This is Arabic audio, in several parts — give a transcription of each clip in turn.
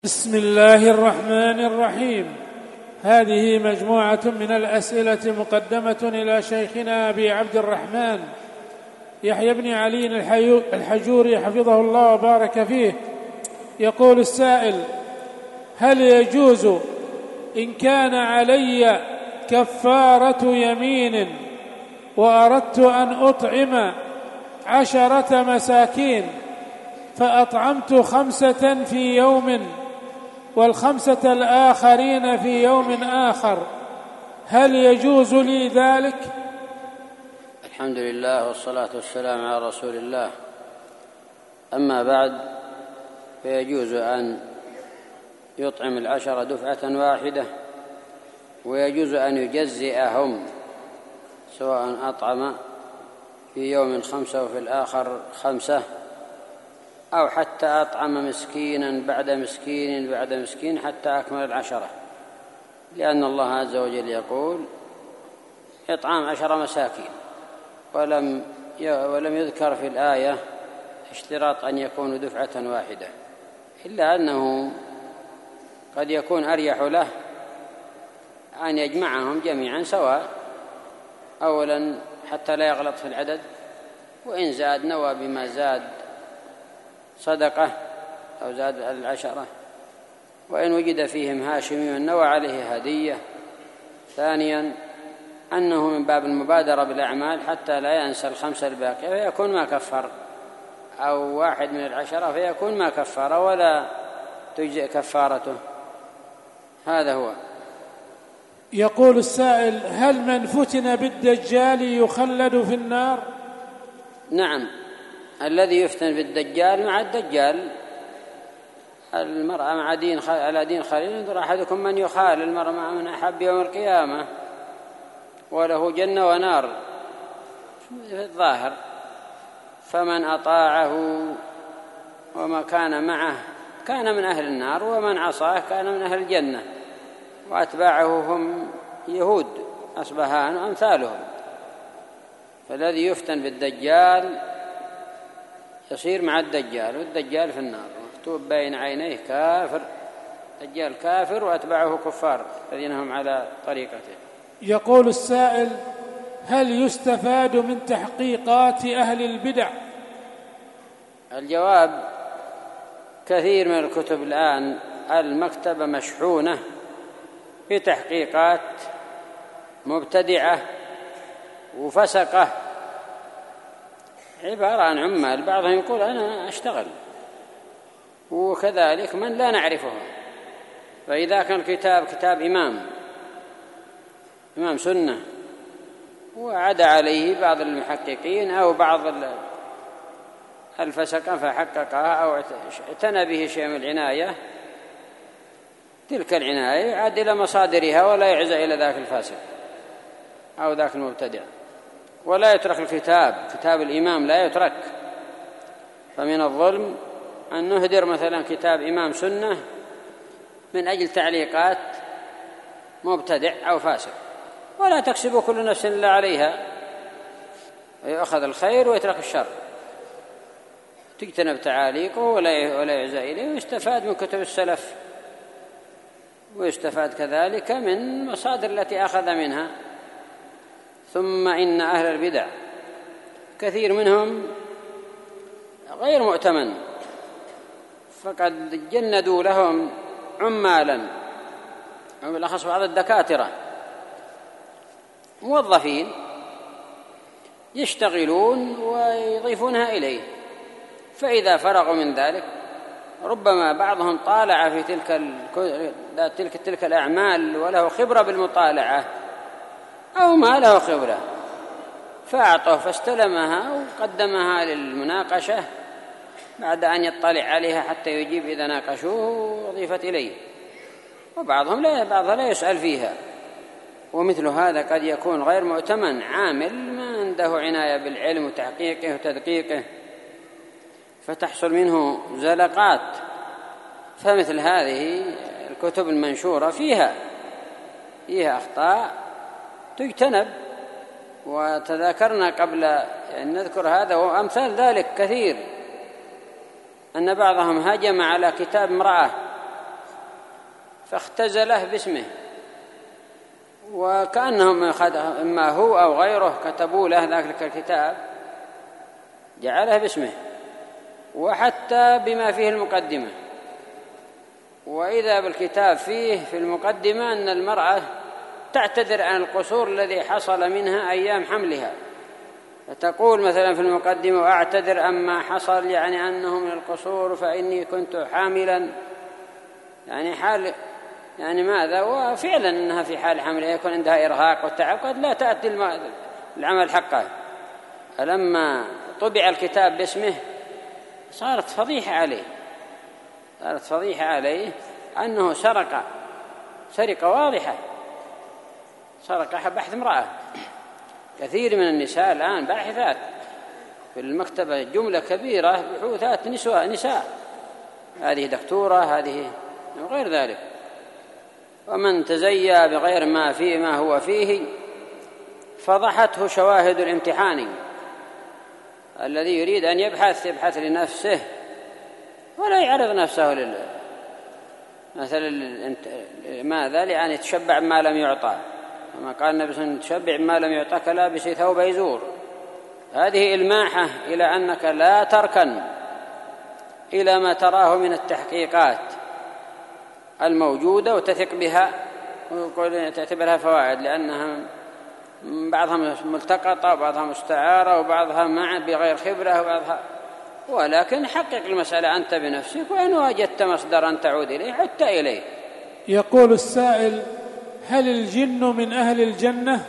بسم الله الرحمن الرحيم. هذه مجموعة من الأسئلة مقدمة إلى شيخنا أبي عبد الرحمن يحيى بن علي الحجوري حفظه الله وبارك فيه. يقول السائل: هل يجوز إن كان علي كفارة يمين وأردت أن أطعم 10 مساكين فأطعمت 5 في يوم وال5 الآخرين في يوم آخر، هل يجوز لي ذلك؟ الحمد لله والصلاة والسلام على رسول الله. أما بعد، فيجوز أن يطعم 10 دفعة واحدة، ويجوز أن يجزئهم، سواء أطعم في يوم 5 وفي الآخر 5، أو حتى أطعم مسكينا بعد مسكين بعد مسكين حتى أكمل 10، لأن الله عز وجل يقول: إطعام 10 مساكين، ولم يذكر في الآية اشتراط أن يكونوا دفعة واحدة، إلا أنه قد يكون أريح له أن يجمعهم جميعا سواء، أولا حتى لا يغلط في العدد، وإن زاد نوى بما زاد صدقة أو زاد 10، وإن وجد فيهم هاشمي نوى عليه هدية. ثانيا أنه من باب المبادرة بالأعمال حتى لا ينسى 5 الباقية فيكون ما كفر، أو 1 من 10 فيكون ما كفر ولا تجزئ كفارته. هذا هو. يقول السائل: هل من فتن بالدجال يخلد في النار؟ نعم، الذي يفتن بالدجال مع الدجال. المرأة مع على دين خليل، ينظر أحدكم من يخال المرأة مع من أحب يوم القيامة، وله جنة ونار في الظاهر. فمن أطاعه وما كان معه كان من أهل النار، ومن عصاه كان من أهل الجنة، وأتباعه هم يهود أصبهان وأمثالهم. فالذي يفتن بالدجال يصير مع الدجال، والدجال في النار مكتوب بين عينيه كافر. الدجال كافر وأتباعه كفار الذين هم على طريقته. يقول السائل: هل يستفاد من تحقيقات أهل البدع؟ الجواب: كثير من الكتب الآن المكتبة مشحونة في تحقيقات مبتدعة وفسقة، عبارة عن عمال، بعضهم يقول أنا أشتغل، وكذلك من لا نعرفه. فإذا كان الكتاب كتاب إمام سنة وعدا عليه بعض المحققين أو بعض الفسقة فحققها أو اعتنى به شيء من العناية، تلك العناية يعاد إلى مصادرها ولا يعزى إلى ذاك الفاسق أو ذاك المبتدع. ولا يترك كتاب الإمام لا يترك. فمن الظلم أن نهدر مثلا كتاب إمام سنة من أجل تعليقات مبتدع أو فاسق. ولا تكسب كل نفس إلا عليها، ويأخذ الخير ويترك الشر، تجتنب تعاليقه ولا يعزى إليه، ويستفاد من كتب السلف، ويستفاد كذلك من المصادر التي أخذ منها. ثم إن أهل البدع كثير منهم غير مؤتمن، فقد جندوا لهم عمالا، أو بالأخص بعض الدكاترة موظفين يشتغلون ويضيفونها إليه، فإذا فرغوا من ذلك ربما بعضهم طالع في تلك الأعمال وله خبرة بالمطالعة، أو ما له خبرة فأعطه فاستلمها وقدمها للمناقشة بعد أن يطلع عليها حتى يجيب إذا ناقشوه وضيفت إليه، وبعضهم لا يسأل فيها. ومثل هذا قد يكون غير مؤتمن، عامل ما عنده عناية بالعلم وتحقيقه وتدقيقه، فتحصل منه زلقات. فمثل هذه الكتب المنشورة فيها أخطاء تجتنب. وتذاكرنا قبل أن نذكر هذا وأمثال ذلك كثير، أن بعضهم هجم على كتاب امرأة فاختزله باسمه، وكأنهم إما هو أو غيره كتبوا له ذلك الكتاب جعله باسمه، وحتى بما فيه المقدمة. وإذا بالكتاب فيه في المقدمة أن المرأة تعتذر عن القصور الذي حصل منها أيام حملها، فتقول مثلا في المقدمة: وأعتذر أما حصل يعني أنه من القصور فإني كنت حاملا، يعني حال يعني ماذا، وفعلا أنها في حال حملها يكون عندها إرهاق وتعب قد لا تأتي العمل حقه. فلما طبع الكتاب باسمه صارت فضيحة عليه أنه سرقة واضحة، سرقة بحث امرأة. كثير من النساء الآن باحثات في المكتبة، جملة كبيرة بحوثات نساء، هذه دكتورة، هذه وغير ذلك. ومن تزيى بغير ما هو فيه فضحته شواهد الامتحان. الذي يريد أن يبحث لنفسه ولا يعرض نفسه مثلا ماذا، لأن يتشبع ما لم يعطى، كما قال النبي صلى الله عليه وسلم: تشبع ما لم يعطى كلابس ثوب يزور. هذه إلماحة إلى أنك لا تركن إلى ما تراه من التحقيقات الموجودة وتثق بها وتعتبرها فوائد، لأنها بعضها ملتقطة وبعضها مستعارة وبعضها بغير خبرة وبعضها، ولكن حقق المسألة أنت بنفسك، وإن وجدت مصدرا تعود إليه عدت إليه. يقول السائل: هل الجن من أهل الجنة؟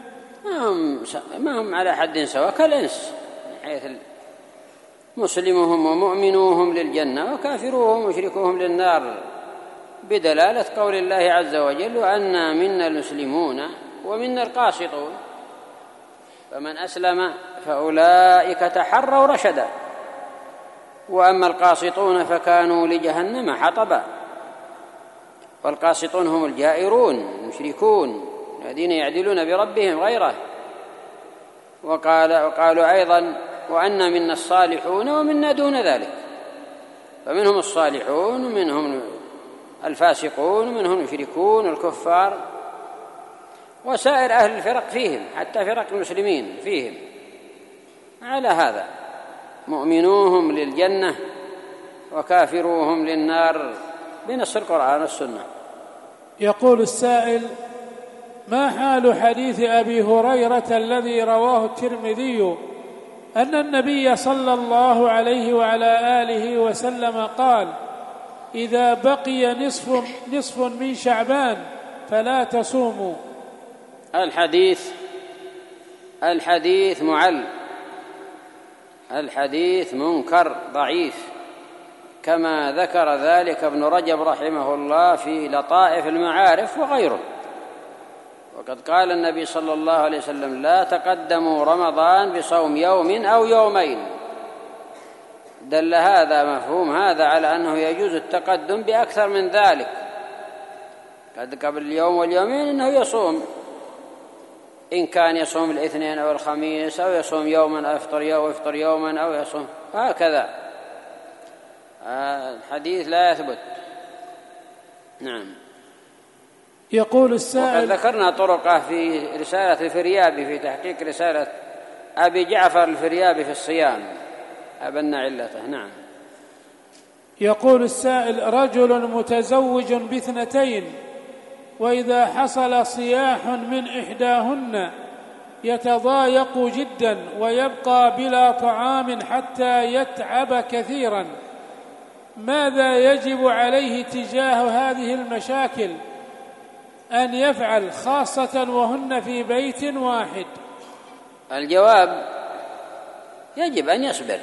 ما هم على حد سواء كالإنس، حيث مسلمهم ومؤمنوهم للجنة وكافروهم ومشركوهم للنار، بدلالة قول الله عز وجل: وأنا منا المسلمون ومنا القاسطون فمن أسلم فأولئك تحروا رشدا وأما القاسطون فكانوا لجهنم حطبا. والقاسطون هم الجائرون المشركون الذين يعدلون بربهم غيره. وقالوا أيضا: وأنا منا الصالحون ومنا دون ذلك، فمنهم الصالحون ومنهم الفاسقون ومنهم المشركون والكفار وسائر أهل الفرق فيهم، حتى فرق المسلمين فيهم. على هذا مؤمنوهم للجنة وكافروهم للنار بنص القرآن والسنة. يقول السائل: ما حال حديث أبي هريرة الذي رواه الترمذي أن النبي صلى الله عليه وعلى آله وسلم قال: إذا بقي نصف من شعبان فلا تصوموا؟ الحديث معل، الحديث منكر ضعيف، كما ذكر ذلك ابن رجب رحمه الله في لطائف المعارف وغيره. وقد قال النبي صلى الله عليه وسلم: لا تقدموا رمضان بصوم يوم أو يومين. دل هذا مفهوم هذا على أنه يجوز التقدم بأكثر من ذلك، قبل اليوم واليومين أنه يصوم، إن كان يصوم الاثنين أو الخميس أو يصوم يوما أو يفطر يوما أو يصوم هكذا. الحديث لا يثبت. نعم. يقول السائل: وقد ذكرنا طرقه في رسالة الفريابي في تحقيق رسالة أبي جعفر الفريابي في الصيام، أبنى علته. نعم. يقول السائل: رجل متزوج باثنتين، وإذا حصل صياح من إحداهن يتضايق جدا ويبقى بلا طعام حتى يتعب كثيرا، ماذا يجب عليه تجاه هذه المشاكل أن يفعل، خاصة وهن في بيت واحد؟ الجواب: يجب أن يصبر،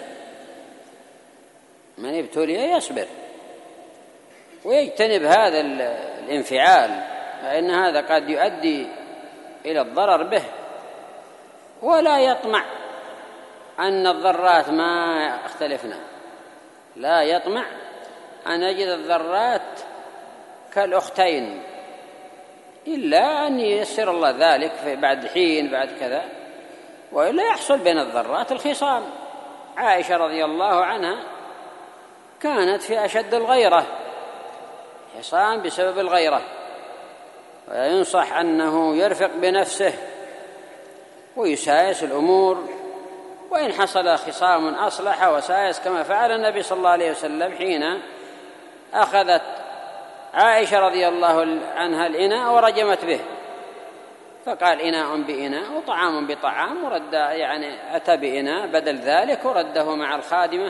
من ابتلي يصبر ويجتنب هذا الانفعال، فإن هذا قد يؤدي إلى الضرر به، ولا يطمع أن الضرات ما اختلفنا، لا يطمع أن يجد الضرات كالأختين، إلا أن ييسر الله ذلك بعد حين بعد كذا، وإلا يحصل بين الضرات الخصام. عائشة رضي الله عنها كانت في أشد الغيرة حصان بسبب الغيرة، وينصح أنه يرفق بنفسه ويسايس الأمور، وإن حصل خصام أصلح وسايس، كما فعل النبي صلى الله عليه وسلم حين أخذت عائشة رضي الله عنها الإناء ورجمت به، فقال إناء بإناء وطعام بطعام، ورد يعني أتى بإناء بدل ذلك ورده مع الخادمة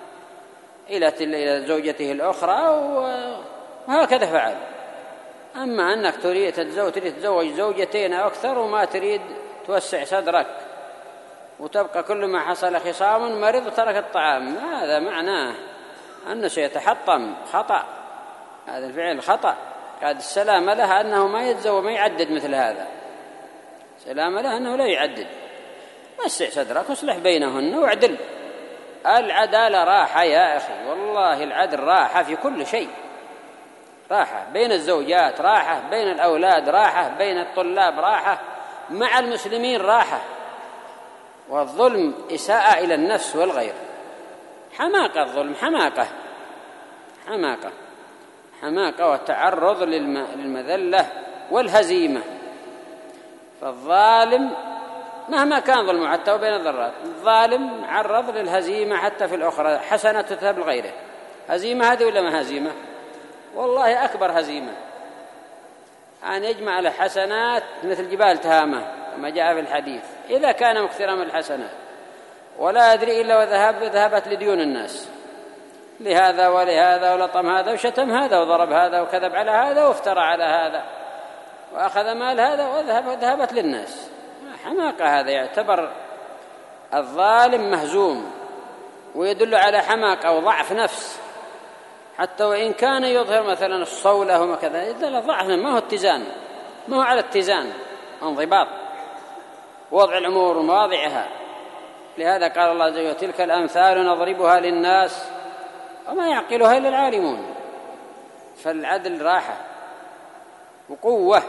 إلى زوجته الأخرى، وهكذا فعل. أما أنك تريد تتزوج زوجتين أو أكثر وما تريد توسع صدرك وتبقى كل ما حصل خصام مرض وترك الطعام، هذا معناه أنه سيتحطم، خطأ، هذا الفعل خطأ. قد السلام له أنه ما يتزوج، ما يعدد مثل هذا، سلام له أنه لا يعدد. وسع صدرك واصلح بينهن واعدل. العدالة راحة يا أخي، والله العدل راحة في كل شيء، راحة بين الزوجات، راحة بين الأولاد، راحة بين الطلاب، راحة مع المسلمين، راحة. والظلم إساءة إلى النفس والغير، حماقة، الظلم حماقة، حماقة، حماقة وتعرض للمذلة والهزيمة. فالظالم مهما كان ظلمه حتى بين الضرات، الظالم معرض للهزيمة حتى في الأخرى، حسنة تذهب لغيره. هزيمة هذه ولا ما هزيمة؟ والله أكبر هزيمة أن يجمع له حسنات مثل جبال تهامة كما جاء في الحديث، إذا كان مكثرا من الحسنات، ولا يدري إلا وذهبت لديون الناس، لهذا ولهذا، ولطم هذا وشتم هذا وضرب هذا وكذب على هذا وافترى على هذا وأخذ مال هذا وذهبت للناس. حماقة، هذا يعتبر الظالم مهزوم، ويدل على حماقة أو ضعف نفس، حتى وإن كان يظهر مثلا الصولة وكذا، يدل ضعف، ما هو اتزان، ما هو على اتزان، انضباط، وضع الأمور ومواضعها. لهذا قال الله عز وجل: تلك الأمثال نضربها للناس وما يعقلها إلا العالمون. فالعدل راحة وقوة،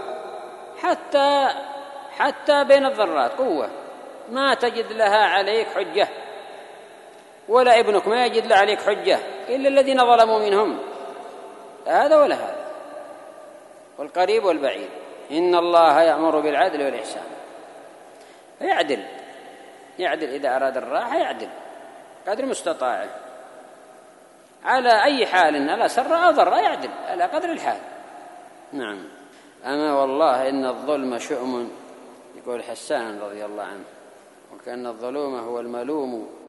حتى بين الضرات قوة، ما تجد لها عليك حجة، ولا ابنك ما يجد له عليك حجة إلا الذين ظلموا منهم، هذا ولا هذا، والقريب والبعيد. إن الله يأمر بالعدل والإحسان، يعدل إذا أراد الراحة، يعدل قدر مستطاعه على أي حال، على سر أو ضر، يعدل على قدر الحال. نعم. أما والله إن الظلم شؤم، يقول حسان رضي الله عنه، وكأن الظلوم هو الملوم